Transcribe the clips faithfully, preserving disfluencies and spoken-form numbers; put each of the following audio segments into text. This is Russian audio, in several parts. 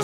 Rangers.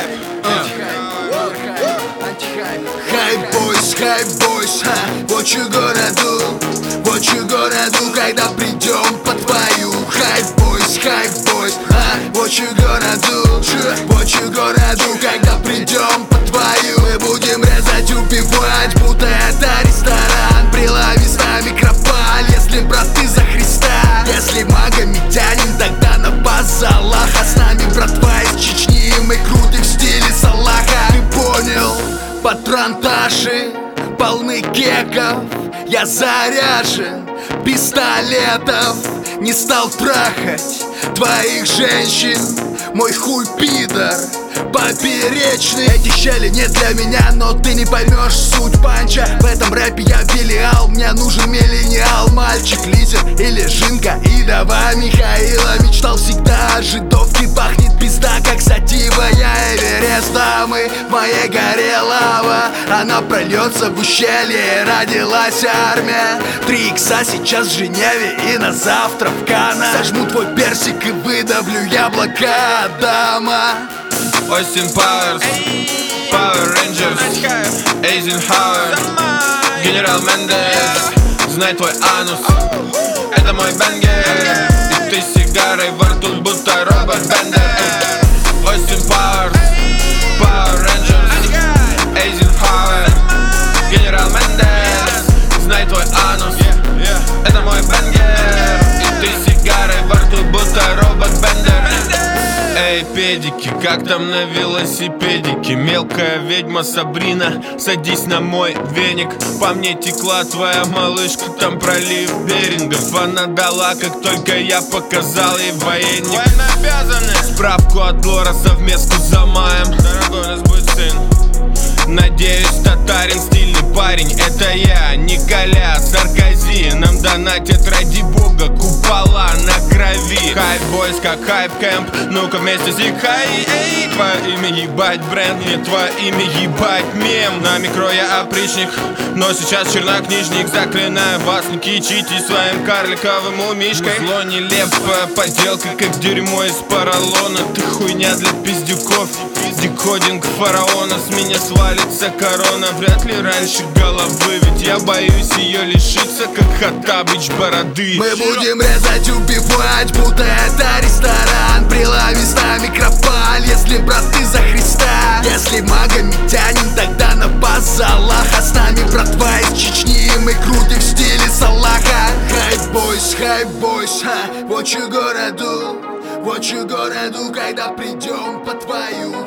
Hype boys, hype boys, ha, what you gonna do? What you gonna do, когда придем по твою? Hype boys, hype boys, ha, what you gonna do? What you gonna do, когда придем по твою? Мы будем резать, убивать, будто это ресторан. Прилови с нами кропаль, если брат ты за Христа. Если магомедянин, тогда на базалах. А с нами братва из Чечни, мы крутим в стиле Салаха. Ты понял? Патронташи полны кеков. Я заряжен пистолетов. Не стал трахать твоих женщин. Мой хуй пидор поперечный. Эти щели не для меня, но ты не поймешь суть панча. В этом рэпе я Белиал, мне нужен миллениал. Мальчик, лидер или жинка, Идова Михаила. Мечтал всегда о жидовке, пахнет пизда, как сатива. Я Эверест, а мы в моей горе лава. Она прольется в ущелье, родилась армия. Три икса сейчас в Женеве и на завтра в Кана. Сожму твой персик и выдавлю яблоко Адама. Остин Пауэрс, Power Rangers, Эйзенхауэр, Генерал Мендес. Знай твой анус, это мой бенгер. И ты сигарой во рту, будто робот Бендер. Остин Пауэрс, Power Rangers, Эйзенхауэр, Генерал Мендес. Знай твой анус, это мой бенгер. И ты сигарой во рту, будто робот Бендер. Эй, педики, как там на велосипедике? Мелкая ведьма Сабрина, садись на мой веник. По мне текла твоя малышка, там пролив Берингов. Она дала, как только я показал ей военник. Справку от Лора совместку за маем. Дорогой, у нас будет сын. Надеюсь, татарин, стильный парень. Это я, Николя Саркози. Нам донатят ради бога купола на крови. Хайп бойс, как хайп кэмп. Ну-ка вместе зикай. Эй, твое имя ебать бренд, мне твое имя ебать мем. На микро я опричник, но сейчас чернокнижник. Заклинаю вас, не кичите своим карликовым умишкой. Зло нелепая поделка, как дерьмо из поролона. Ты хуйня для пиздюков. Декодинг фараона, с меня свалится корона. Вряд ли раньше головы, ведь я боюсь ее лишиться, как Хаттабыч бороды. Мы будем резать, убивать, будто это ресторан. Прилови с нами кропаль, если брат ты за Христа. Если магомедянин, тогда на базалах. А с нами братва из Чечни, мы крутим в стиле Салаха. Hype boys, hype boys, ha, what you gonna do? What you gonna do, когда придем по твою?